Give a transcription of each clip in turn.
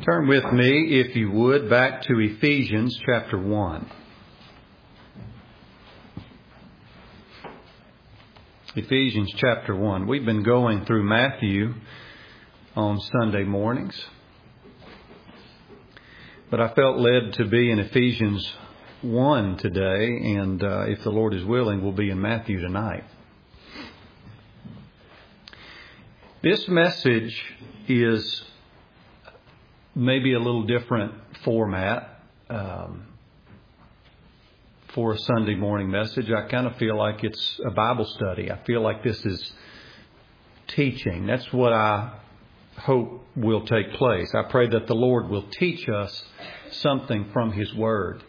Turn with me, if you would, back to Ephesians chapter 1. Ephesians chapter 1. We've been going through Matthew on Sunday mornings, but I felt led to be in Ephesians 1 today, and if the Lord is willing, we'll be in Matthew tonight. This message is maybe a little different format for a Sunday morning message. I kind of feel like it's a Bible study. I feel like this is teaching. That's what I hope will take place. I pray that the Lord will teach us something from His Word.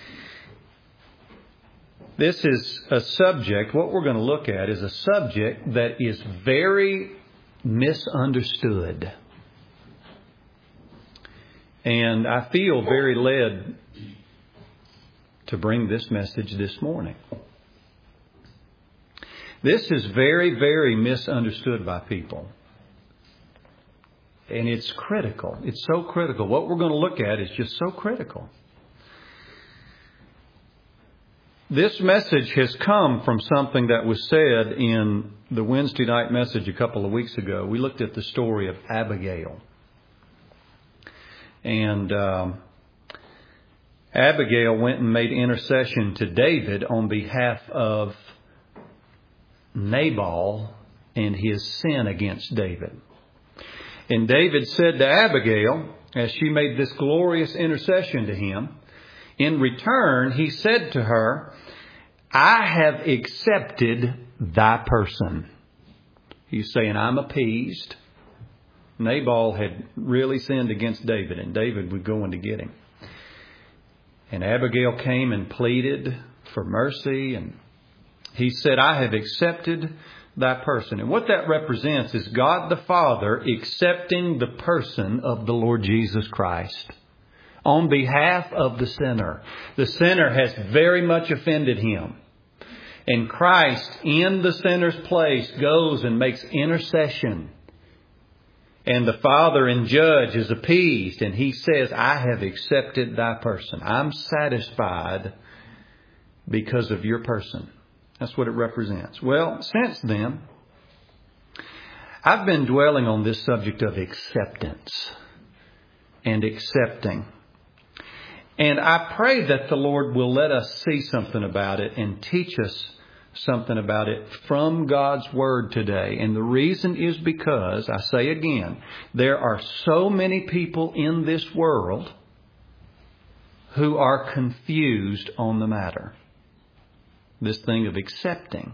This is a subject, what we're going to look at is a subject that is very misunderstood. And I feel very led to bring this message this morning. This is very, very misunderstood by people. And it's critical. It's so critical. What we're going to look at is just so critical. This message has come from something that was said in the Wednesday night message a couple of weeks ago. We looked at the story of Abigail. And Abigail went and made intercession to David on behalf of Nabal and his sin against David. And David said to Abigail, as she made this glorious intercession to him, in return, he said to her, I have accepted thy person. He's saying, I'm appeased. Nabal had really sinned against David, and David would go in to get him. And Abigail came and pleaded for mercy, and he said, I have accepted thy person. And what that represents is God the Father accepting the person of the Lord Jesus Christ on behalf of the sinner. The sinner has very much offended Him. And Christ, in the sinner's place, goes and makes intercession. And the Father and Judge is appeased, and He says, I have accepted thy person. I'm satisfied because of your person. That's what it represents. Well, since then, I've been dwelling on this subject of acceptance and accepting. And I pray that the Lord will let us see something about it and teach us something about it from God's Word today. And the reason is because, I say again, there are so many people in this world who are confused on the matter. This thing of accepting.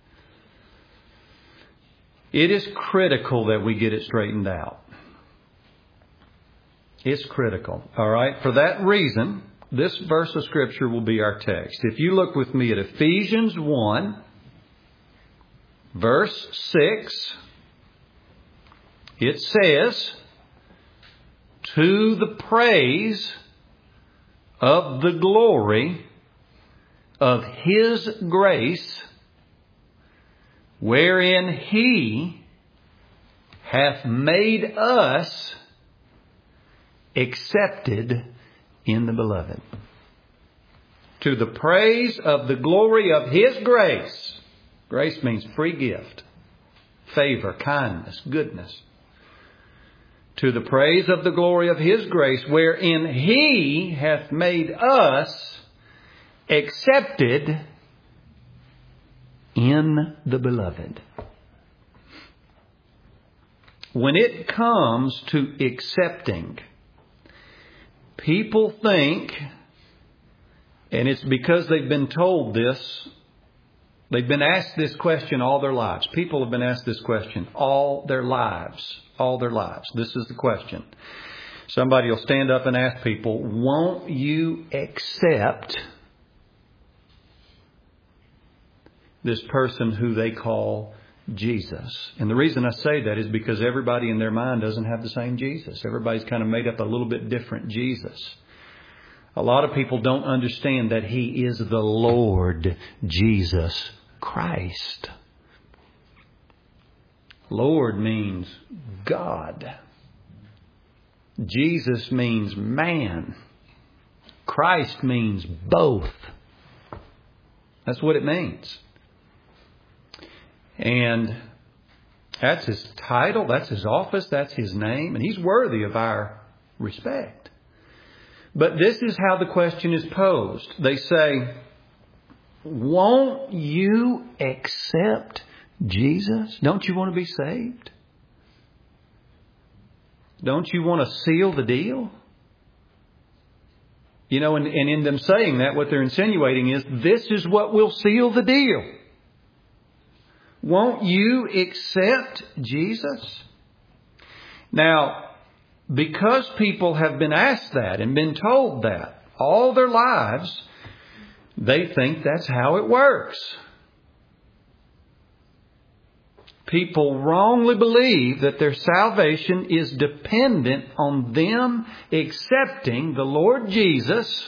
It is critical that we get it straightened out. It's critical. All right. For that reason, this verse of Scripture will be our text. If you look with me at Ephesians 1, verse 6, it says, to the praise of the glory of His grace, wherein He hath made us accepted in the Beloved. To the praise of the glory of His grace. Grace means free gift, favor, kindness, goodness. To the praise of the glory of His grace, wherein He hath made us accepted in the Beloved. When it comes to accepting, people think, and it's because they've been told this, they've been asked this question all their lives. People have been asked this question all their lives. All their lives. This is the question. Somebody will stand up and ask people, won't you accept this person who they call Jesus? And the reason I say that is because everybody in their mind doesn't have the same Jesus. Everybody's kind of made up a little bit different Jesus. A lot of people don't understand that He is the Lord Jesus Christ. Lord means God. Jesus means man. Christ means both. That's what it means. And that's His title, that's His office, that's His name, and He's worthy of our respect. But this is how the question is posed. They say, won't you accept Jesus? Don't you want to be saved? Don't you want to seal the deal? You know, and in them saying that, what they're insinuating is, this is what will seal the deal. Won't you accept Jesus? Now, because people have been asked that and been told that all their lives, they think that's how it works. People wrongly believe that their salvation is dependent on them accepting the Lord Jesus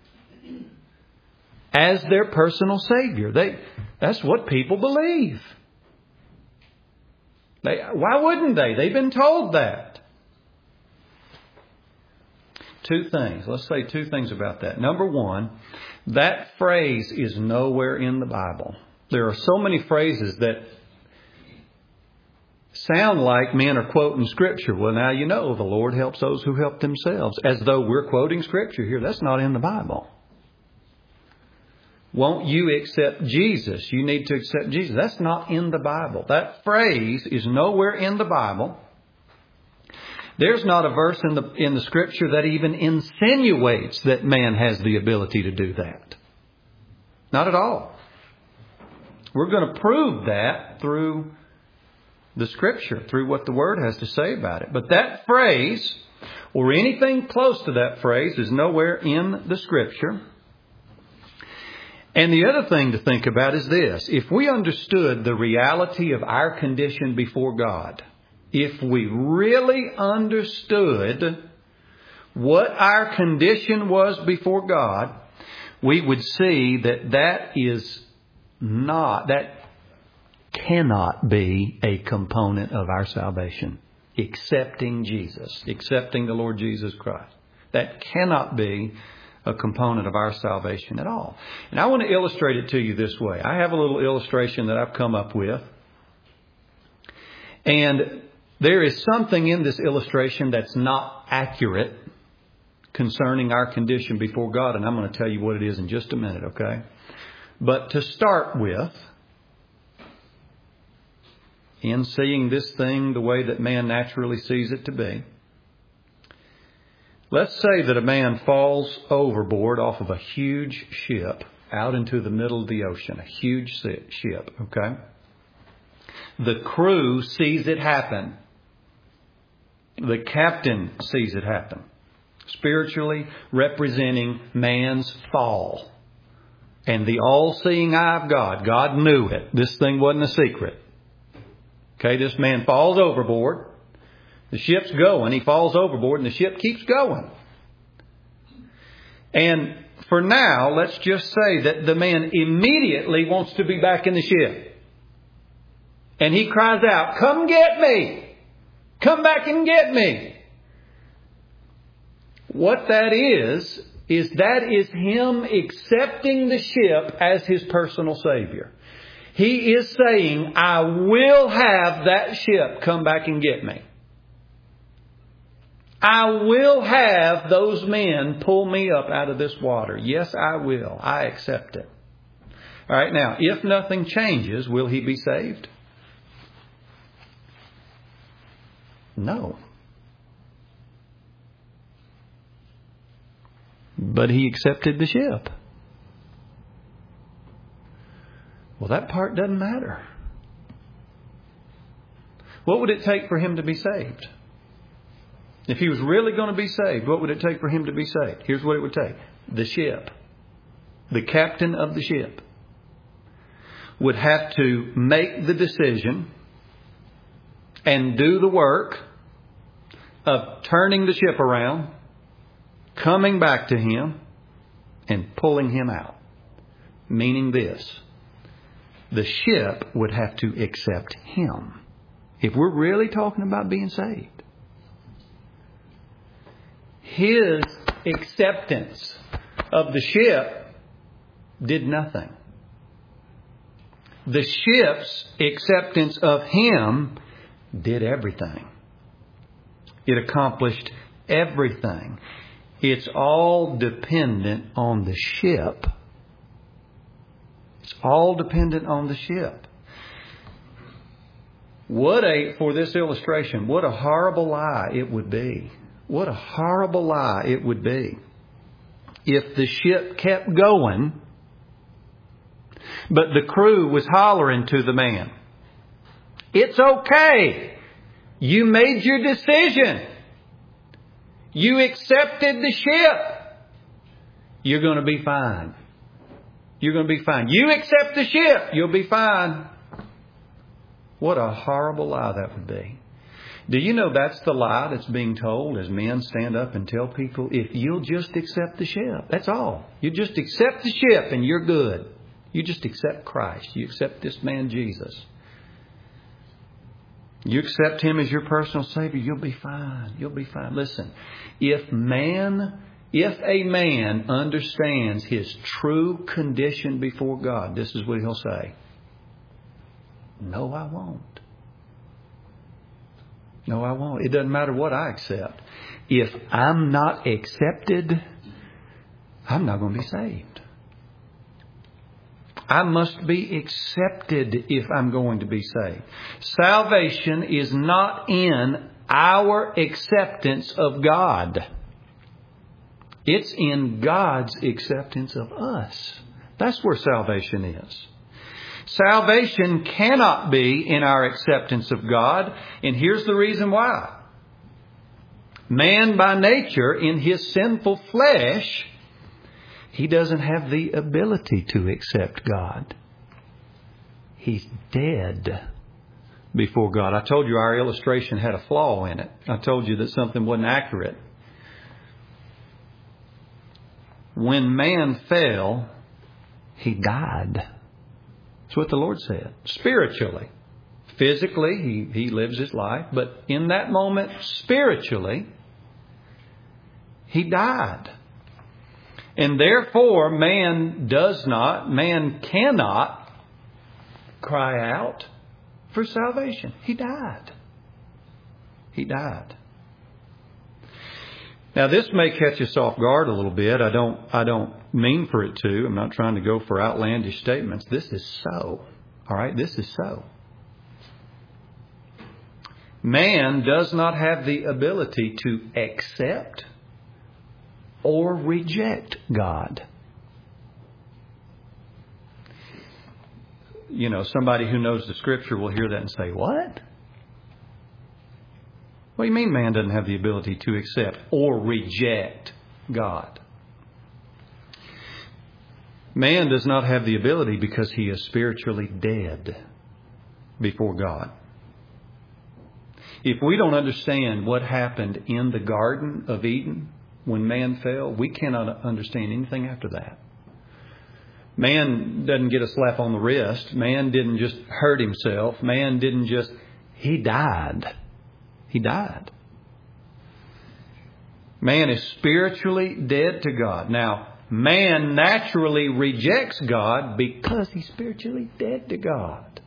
as their personal Savior. That's what people believe. Why wouldn't they? They've been told that. Two things. Let's say two things about that. Number one, that phrase is nowhere in the Bible. There are so many phrases that sound like men are quoting Scripture. Well, now you know the Lord helps those who help themselves. As though we're quoting Scripture here. That's not in the Bible. Won't you accept Jesus? You need to accept Jesus. That's not in the Bible. That phrase is nowhere in the Bible. There's not a verse in the Scripture that even insinuates that man has the ability to do that. Not at all. We're going to prove that through the Scripture, through what the Word has to say about it. But that phrase, or anything close to that phrase, is nowhere in the Scripture. And the other thing to think about is this. If we understood the reality of our condition before God, if we really understood what our condition was before God, we would see that cannot be a component of our salvation. Accepting Jesus, accepting the Lord Jesus Christ. That cannot be a component of our salvation at all. And I want to illustrate it to you this way. I have a little illustration that I've come up with. And there is something in this illustration that's not accurate concerning our condition before God. And I'm going to tell you what it is in just a minute, okay? But to start with, in seeing this thing the way that man naturally sees it to be, let's say that a man falls overboard off of a huge ship out into the middle of the ocean, a huge ship, okay? The crew sees it happen. The captain sees it happen. Spiritually representing man's fall. And the all-seeing eye of God. God knew it. This thing wasn't a secret. Okay, this man falls overboard. The ship's going. He falls overboard and the ship keeps going. And for now, let's just say that the man immediately wants to be back in the ship. And he cries out, "Come get me! Come back and get me!" What that is him accepting the ship as his personal Savior. He is saying, I will have that ship come back and get me. I will have those men pull me up out of this water. Yes, I will. I accept it. All right, now, if nothing changes, will he be saved? No. But he accepted the ship. Well, that part doesn't matter. What would it take for him to be saved? If he was really going to be saved, what would it take for him to be saved? Here's what it would take. The ship, the captain of the ship, would have to make the decision and do the work of turning the ship around, coming back to him, and pulling him out. Meaning this, the ship would have to accept him. If we're really talking about being saved. his acceptance of the ship did nothing. The ship's acceptance of him did everything. It accomplished everything. It's all dependent on the ship. It's all dependent on the ship. For this illustration, what a horrible lie it would be. What a horrible lie it would be if the ship kept going, but the crew was hollering to the man, "It's okay. You made your decision. You accepted the ship. You're going to be fine. You're going to be fine. You accept the ship. You'll be fine." What a horrible lie that would be. Do you know that's the lie that's being told as men stand up and tell people, if you'll just accept the ship, that's all. You just accept the ship and you're good. You just accept Christ. You accept this man Jesus. You accept him as your personal Savior, you'll be fine. You'll be fine. Listen, if a man understands his true condition before God, this is what he'll say. No, I won't. No, I won't. It doesn't matter what I accept. If I'm not accepted, I'm not going to be saved. I must be accepted if I'm going to be saved. Salvation is not in our acceptance of God. It's in God's acceptance of us. That's where salvation is. Salvation cannot be in our acceptance of God, and here's the reason why. Man by nature, in his sinful flesh, he doesn't have the ability to accept God. He's dead before God. I told you our illustration had a flaw in it. I told you that something wasn't accurate. When man fell, he died. That's what the Lord said. Spiritually. Physically, he lives his life. But in that moment, spiritually, he died. And therefore, man cannot cry out for salvation. He died. He died. Now, this may catch us off guard a little bit. I don't mean for it to. I'm not trying to go for outlandish statements. This is so. All right? This is so. Man does not have the ability to accept or reject God. You know, somebody who knows the Scripture will hear that and say, "What? What do you mean man doesn't have the ability to accept or reject God?" Man does not have the ability because he is spiritually dead before God. If we don't understand what happened in the Garden of Eden when man fell, we cannot understand anything after that. Man doesn't get a slap on the wrist. Man didn't just hurt himself. He died. He died. Man is spiritually dead to God. Now, man naturally rejects God because he's spiritually dead to God.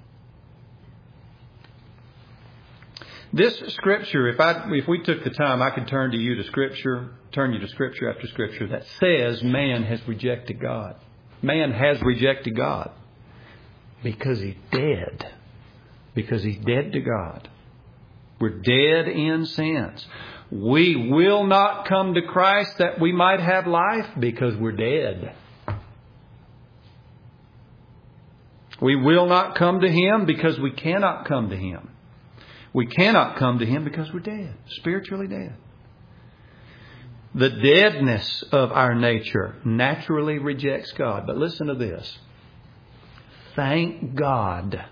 This Scripture, if we took the time, I could turn you to Scripture after Scripture that says man has rejected God. Man has rejected God because he's dead. Because he's dead to God. We're dead in sins. We will not come to Christ that we might have life because we're dead. We will not come to Him because we cannot come to Him. We cannot come to Him because we're dead, spiritually dead. The deadness of our nature naturally rejects God. But listen to this. Thank God.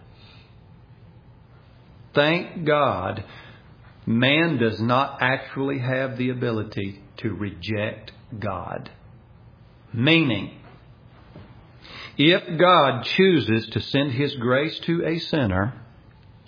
Thank God, man does not actually have the ability to reject God. Meaning, if God chooses to send His grace to a sinner,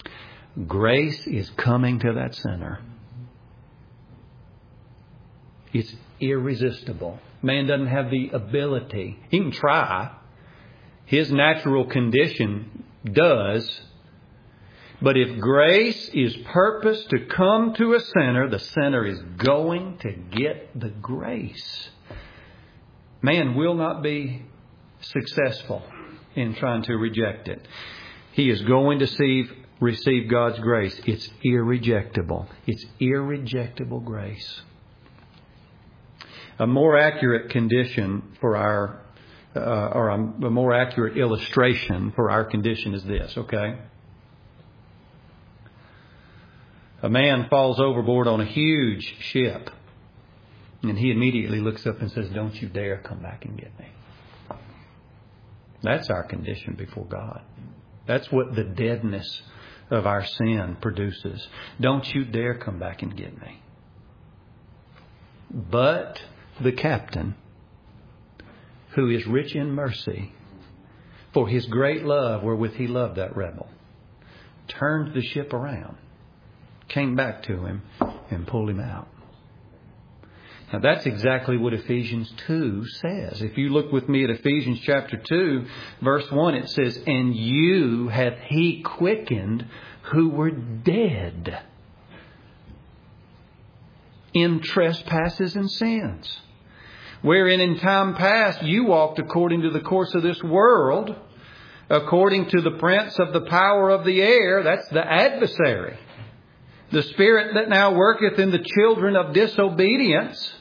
grace is coming to that sinner. It's irresistible. Man doesn't have the ability. He can try. His natural condition does. But if grace is purposed to come to a sinner, the sinner is going to get the grace. Man will not be successful in trying to reject it. He is going to receive God's grace. It's irrejectable. It's irrejectable grace. A more accurate condition for a more accurate illustration for our condition is this, okay? A man falls overboard on a huge ship, and he immediately looks up and says, "Don't you dare come back and get me." That's our condition before God. That's what the deadness of our sin produces. Don't you dare come back and get me. But the captain, who is rich in mercy, for his great love wherewith he loved that rebel, turned the ship around, came back to him, and pulled him out. Now that's exactly what Ephesians 2 says. If you look with me at Ephesians chapter 2, verse 1, it says, "And you hath he quickened who were dead in trespasses and sins, wherein in time past you walked according to the course of this world, according to the prince of the power of the air," that's the adversary, "the spirit that now worketh in the children of disobedience,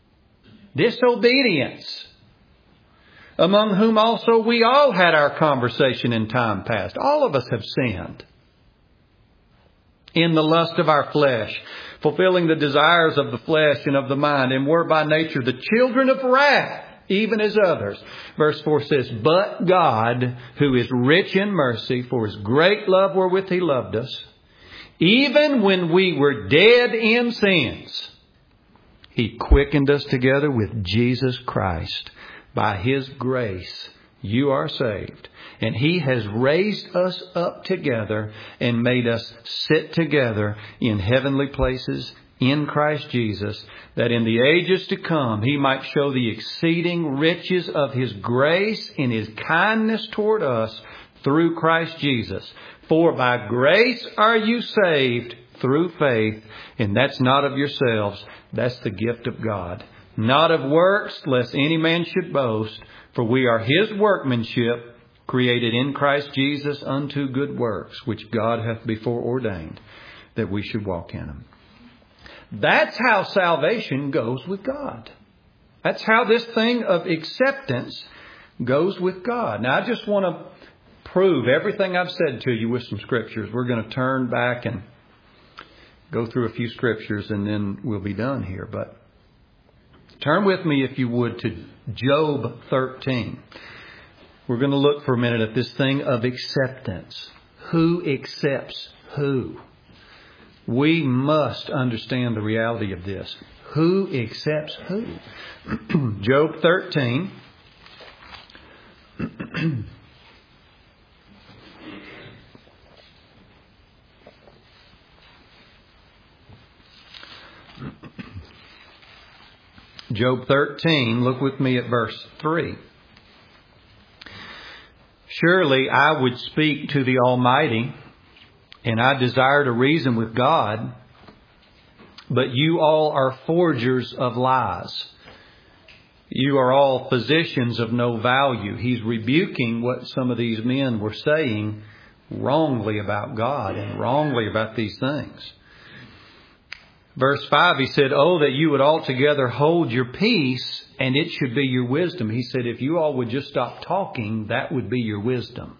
among whom also we all had our conversation in time past." All of us have sinned. "In the lust of our flesh, fulfilling the desires of the flesh and of the mind, and were by nature the children of wrath, even as others." Verse 4 says, "But God, who is rich in mercy, for his great love wherewith he loved us, even when we were dead in sins, he quickened us together with Jesus Christ. By his grace you are saved. And he has raised us up together and made us sit together in heavenly places in Christ Jesus, that in the ages to come he might show the exceeding riches of his grace in his kindness toward us through Christ Jesus. For by grace are you saved through faith, and that's not of yourselves, that's the gift of God. Not of works, lest any man should boast, for we are his workmanship, created in Christ Jesus unto good works, which God hath before ordained that we should walk in them. That's how salvation goes with God. That's how this thing of acceptance goes with God. Now, I just want to prove everything I've said to you with some scriptures. We're going to turn back and go through a few scriptures and then we'll be done here. But turn with me, if you would, to Job 13. We're going to look for a minute at this thing of acceptance. Who accepts who? We must understand the reality of this. Who accepts who? Job 13. Job 13, look with me at verse 3. "Surely I would speak to the Almighty, and I desire to reason with God, but you all are forgers of lies. You are all physicians of no value." He's rebuking what some of these men were saying wrongly about God and wrongly about these things. Verse 5, he said, "Oh, that you would altogether hold your peace, and it should be your wisdom." He said, if you all would just stop talking, that would be your wisdom.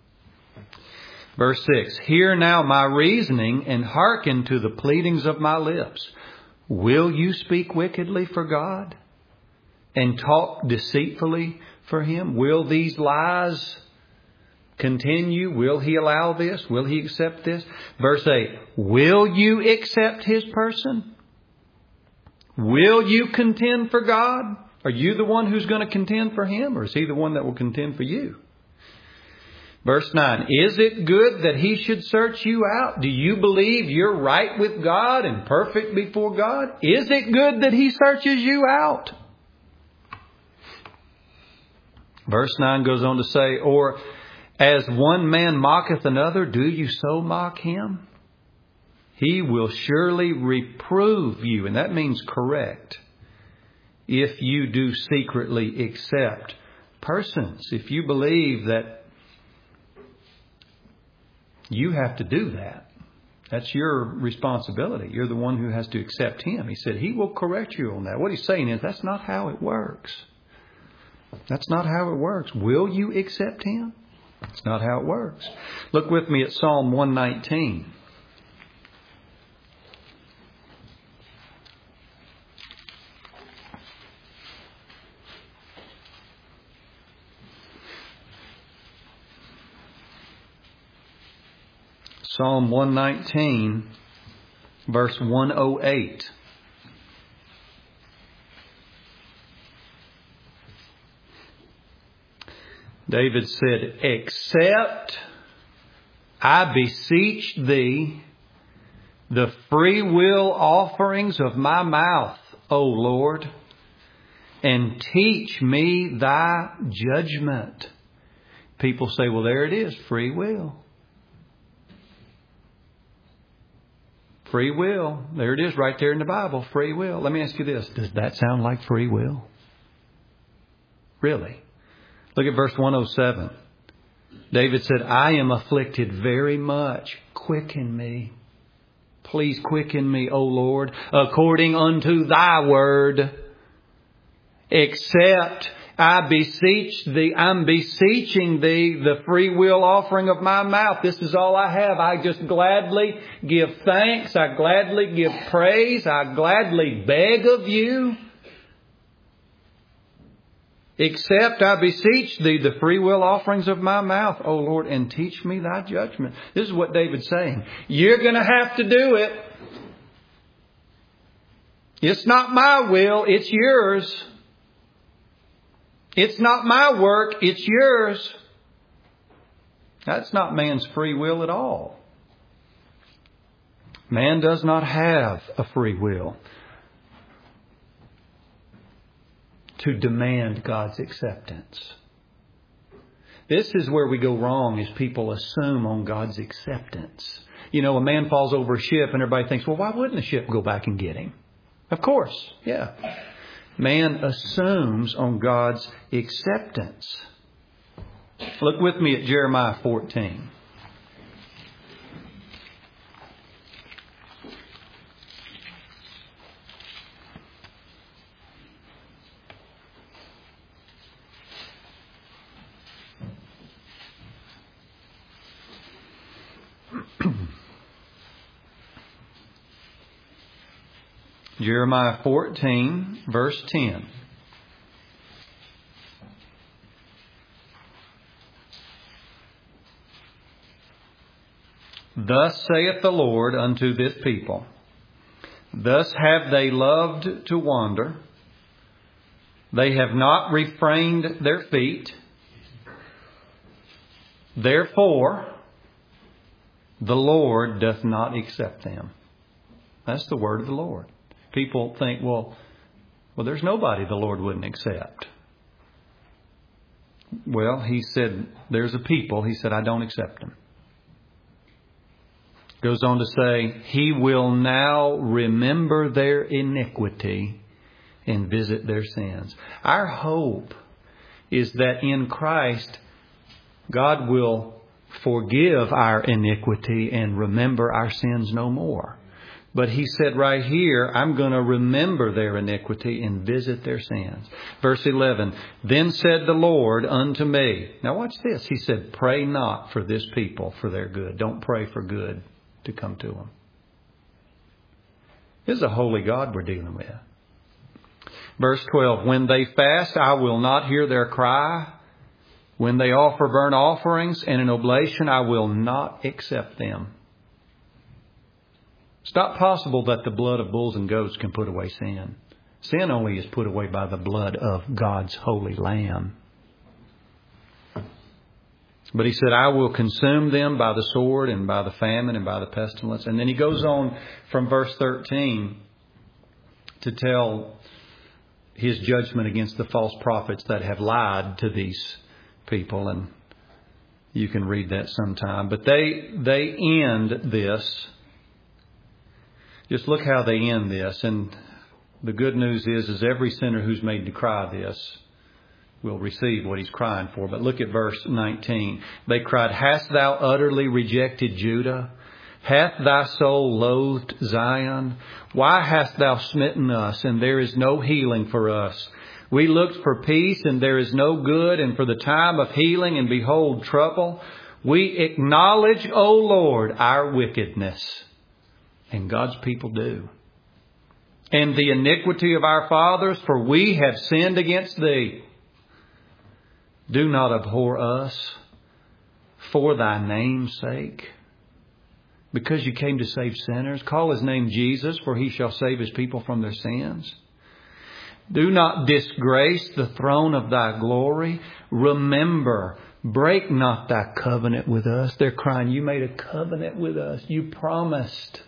Verse 6, "Hear now my reasoning, and hearken to the pleadings of my lips. Will you speak wickedly for God, and talk deceitfully for him? Will these lies continue? Will he allow this? Will he accept this?" Verse 8, "Will you accept his person? Will you contend for God? Are you the one who's going to contend for him, or is he the one that will contend for you?" Verse 9, is it good that He should search you out? Do you believe you're right with God and perfect before God? Is it good that He searches you out? Verse 9 goes on to say, or as one man mocketh another, do you so mock him? He will surely reprove you, and that means correct, if you do secretly accept persons. If you believe that you have to do that, that's your responsibility. You're the one who has to accept Him. He said He will correct you on that. What He's saying is that's not how it works. That's not how it works. Will you accept Him? That's not how it works. Look with me at Psalm 119. Psalm 119, verse 108. David said, "Accept, I beseech thee, the free will offerings of my mouth, O Lord, and teach me thy judgment." People say, well, there it is, free will. Free will. There it is right there in the Bible, free will. Let me ask you this. Does that sound like free will? Really? Look at verse 107. David said, I am afflicted very much. Quicken me. Please quicken me, O Lord, according unto thy word. Except I beseech thee, I'm beseeching thee, the free will offering of my mouth. This is all I have. I just gladly give thanks. I gladly give praise. I gladly beg of you. Except I beseech thee, the free will offerings of my mouth, O Lord, and teach me thy judgment. This is what David's saying. You're going to have to do it. It's not my will, it's yours. It's not my work, it's yours. That's not man's free will at all. Man does not have a free will to demand God's acceptance. This is where we go wrong, is people assume on God's acceptance. You know, a man falls over a ship and everybody thinks, well, why wouldn't the ship go back and get him? Of course, yeah. Man assumes on God's acceptance. Look with me at Jeremiah 14. Jeremiah 14, verse 10. Thus saith the Lord unto this people, thus have they loved to wander. They have not refrained their feet. Therefore, the Lord doth not accept them. That's the word of the Lord. People think, well, there's nobody the Lord wouldn't accept. Well, He said, there's a people. He said, I don't accept them. Goes on to say, He will now remember their iniquity and visit their sins. Our hope is that in Christ, God will forgive our iniquity and remember our sins no more. But He said right here, I'm going to remember their iniquity and visit their sins. Verse 11, then said the Lord unto me. Now watch this. He said, pray not for this people for their good. Don't pray for good to come to them. This is a holy God we're dealing with. Verse 12, when they fast, I will not hear their cry. When they offer burnt offerings and an oblation, I will not accept them. It's not possible that the blood of bulls and goats can put away sin. Sin only is put away by the blood of God's holy Lamb. But he said, I will consume them by the sword and by the famine and by the pestilence. And then he goes on from verse 13 to tell his judgment against the false prophets that have lied to these people. And you can read that sometime. But they end this. Just look how they end this. And the good news is every sinner who's made to cry this will receive what he's crying for. But look at verse 19. They cried, Hast thou utterly rejected Judah? Hath thy soul loathed Zion? Why hast thou smitten us, and there is no healing for us? We looked for peace, and there is no good, and for the time of healing, and behold, trouble. We acknowledge, O Lord, our wickedness. And God's people do. And the iniquity of our fathers, for we have sinned against thee. Do not abhor us for thy name's sake. Because you came to save sinners, call his name Jesus, for he shall save his people from their sins. Do not disgrace the throne of thy glory. Remember, break not thy covenant with us. They're crying, you made a covenant with us. You promised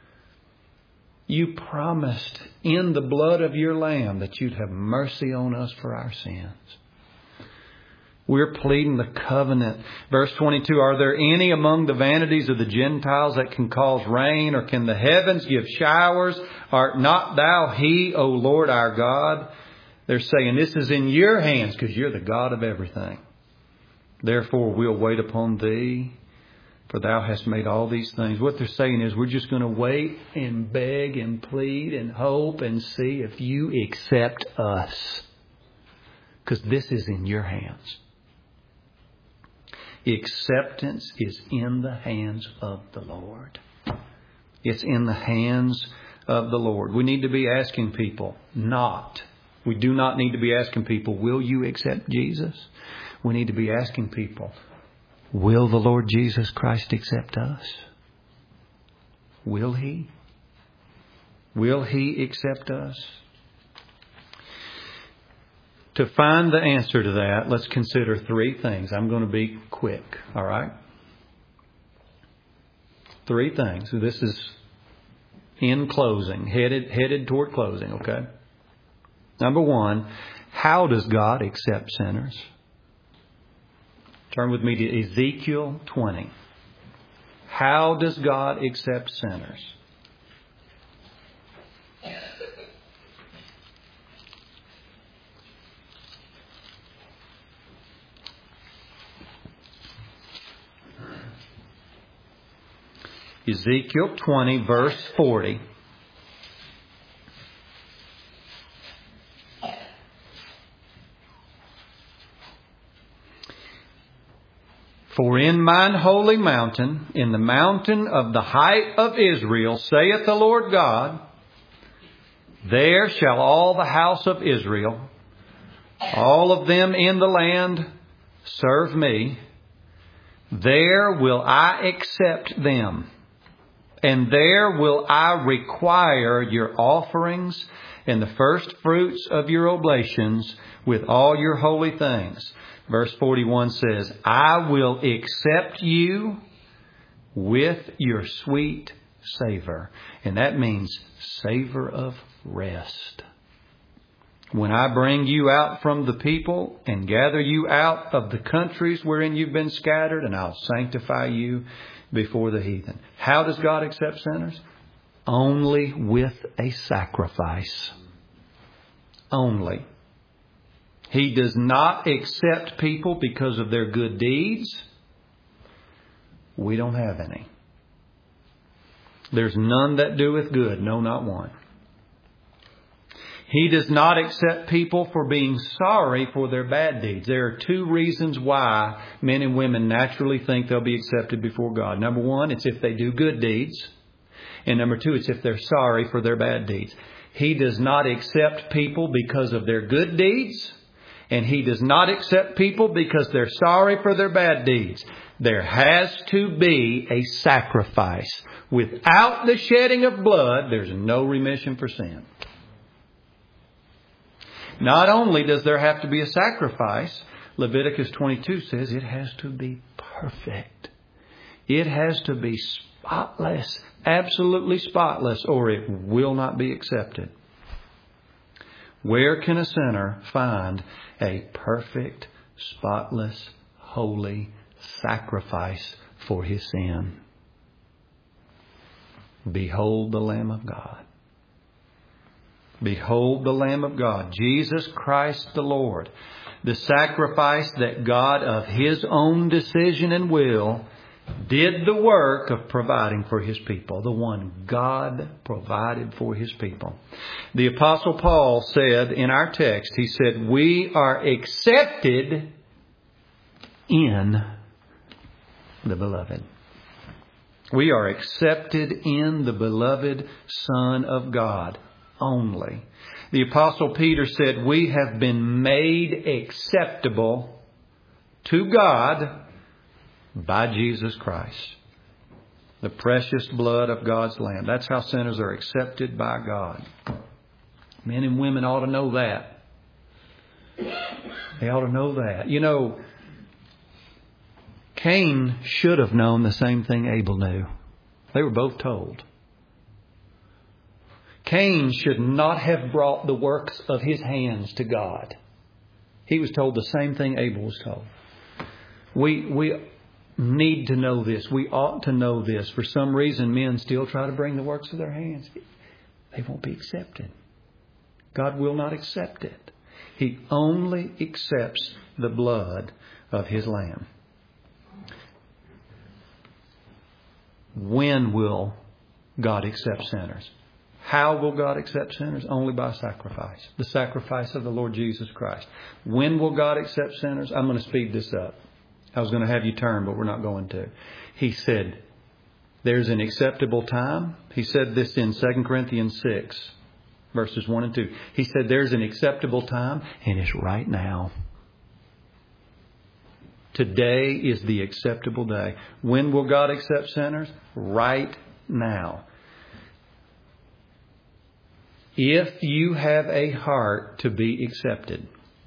in the blood of your Lamb that you'd have mercy on us for our sins. We're pleading the covenant. Verse 22, are there any among the vanities of the Gentiles that can cause rain, or can the heavens give showers? Art not thou he, O Lord our God? They're saying this is in your hands because you're the God of everything. Therefore we'll wait upon thee, for thou hast made all these things. What they're saying is we're just going to wait and beg and plead and hope and see if you accept us, because this is in your hands. Acceptance is in the hands of the Lord. It's in the hands of the Lord. We need to be asking people, we do not need to be asking people, will you accept Jesus? We need to be asking people, will the Lord Jesus Christ accept us? Will He? Will He accept us? To find the answer to that, let's consider three things. I'm going to be quick, all right? Three things. So this is in closing, headed toward closing, okay? Number one, how does God accept sinners? Turn with me to Ezekiel 20. How does God accept sinners? Ezekiel 20, verse 40. For in mine holy mountain, in the mountain of the height of Israel, saith the Lord God, there shall all the house of Israel, all of them in the land, serve me. There will I accept them. And there will I require your offerings and the first fruits of your oblations with all your holy things. Verse 41 says, I will accept you with your sweet savor. And that means savor of rest. When I bring you out from the people and gather you out of the countries wherein you've been scattered, and I'll sanctify you before the heathen. How does God accept sinners? Only with a sacrifice. Only. He does not accept people because of their good deeds. We don't have any. There's none that doeth good, no, not one. He does not accept people for being sorry for their bad deeds. There are two reasons why men and women naturally think they'll be accepted before God. Number one, it's if they do good deeds. And number two, it's if they're sorry for their bad deeds. He does not accept people because of their good deeds. And He does not accept people because they're sorry for their bad deeds. There has to be a sacrifice. Without the shedding of blood, there's no remission for sin. Not only does there have to be a sacrifice, Leviticus 22 says it has to be perfect. It has to be spotless, absolutely spotless, or it will not be accepted. Where can a sinner find a perfect, spotless, holy sacrifice for his sin? Behold the Lamb of God. Behold the Lamb of God, Jesus Christ the Lord, the sacrifice that God of His own decision and will did the work of providing for His people, the one God provided for His people. The Apostle Paul said in our text, he said, we are accepted in the Beloved. We are accepted in the Beloved Son of God only. The Apostle Peter said, we have been made acceptable to God by Jesus Christ, the precious blood of God's Lamb. That's how sinners are accepted by God. Men and women ought to know that. They ought to know that. You know, Cain should have known the same thing Abel knew. They were both told. Cain should not have brought the works of his hands to God. He was told the same thing Abel was told. We need to know this. We ought to know this. For some reason, men still try to bring the works of their hands. They won't be accepted. God will not accept it. He only accepts the blood of His Lamb. When will God accept sinners? How will God accept sinners? Only by sacrifice. The sacrifice of the Lord Jesus Christ. When will God accept sinners? I'm going to speed this up. I was going to have you turn, but we're not going to. He said, there's an acceptable time. He said this in 2 Corinthians 6, verses 1 and 2. He said, there's an acceptable time, and it's right now. Today is the acceptable day. When will God accept sinners? Right now. If you have a heart to be accepted,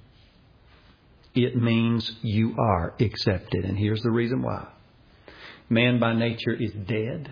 it means you are accepted. And here's the reason why. Man by nature is dead.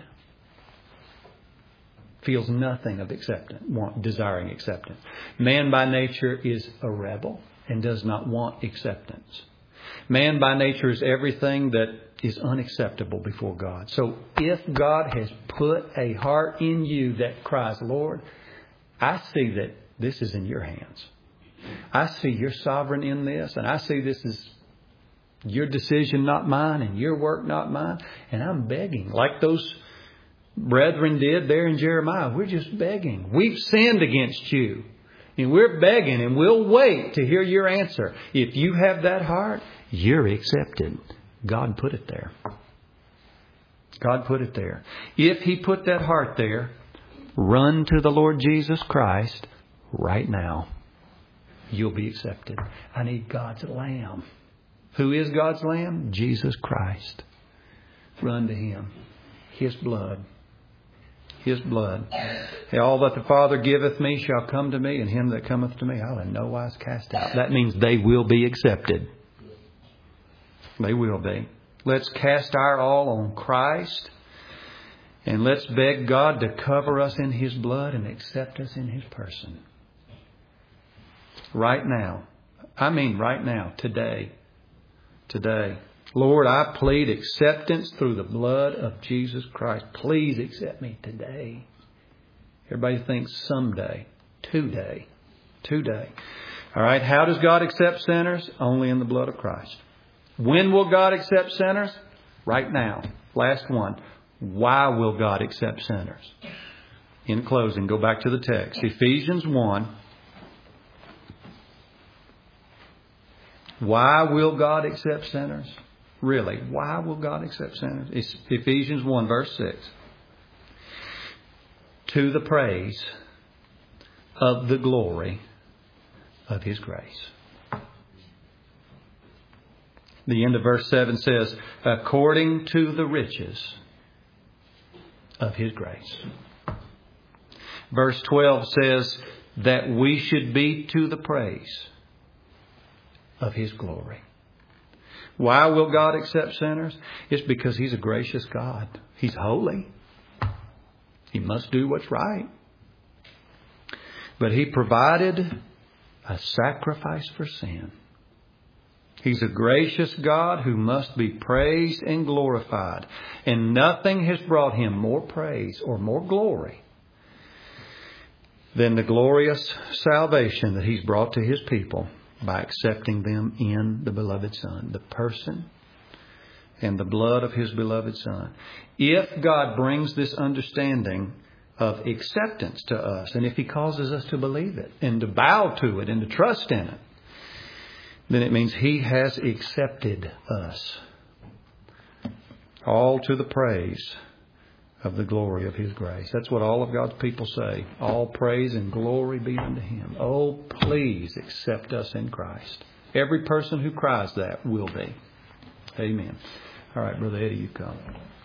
Feels nothing of acceptance, desiring acceptance. Man by nature is a rebel and does not want acceptance. Man by nature is everything that is unacceptable before God. So if God has put a heart in you that cries, Lord, I see that this is in your hands. I see you're sovereign in this, and I see this is your decision, not mine, and your work, not mine. And I'm begging, like those brethren did there in Jeremiah. We're just begging. We've sinned against you, and we're begging, and we'll wait to hear your answer. If you have that heart, you're accepted. God put it there. God put it there. If He put that heart there, run to the Lord Jesus Christ right now. You'll be accepted. I need God's Lamb. Who is God's Lamb? Jesus Christ. Run to Him. His blood. His blood. All that the Father giveth me shall come to me, and him that cometh to me I'll in no wise cast out. That means they will be accepted. They will be. Let's cast our all on Christ. And let's beg God to cover us in His blood and accept us in His person. Right now. I mean right now. Today. Today. Lord, I plead acceptance through the blood of Jesus Christ. Please accept me today. Everybody thinks someday. Today. Today. All right. How does God accept sinners? Only in the blood of Christ. When will God accept sinners? Right now. Last one. Why will God accept sinners? In closing, go back to the text. Ephesians 1. Why will God accept sinners? Really, why will God accept sinners? It's Ephesians 1, verse 6. To the praise of the glory of His grace. The end of verse 7 says, according to the riches of His grace. Verse 12 says that we should be to the praise of His glory. Why will God accept sinners? It's because He's a gracious God. He's holy. He must do what's right. But He provided a sacrifice for sin. He's a gracious God who must be praised and glorified. And nothing has brought Him more praise or more glory than the glorious salvation that He's brought to His people by accepting them in the beloved Son, the person and the blood of His beloved Son. If God brings this understanding of acceptance to us, and if He causes us to believe it and to bow to it and to trust in it, then it means He has accepted us, all to the praise of the glory of His grace. That's what all of God's people say. All praise and glory be unto Him. Oh, please accept us in Christ. Every person who cries that will be. Amen. All right, Brother Eddie, you come.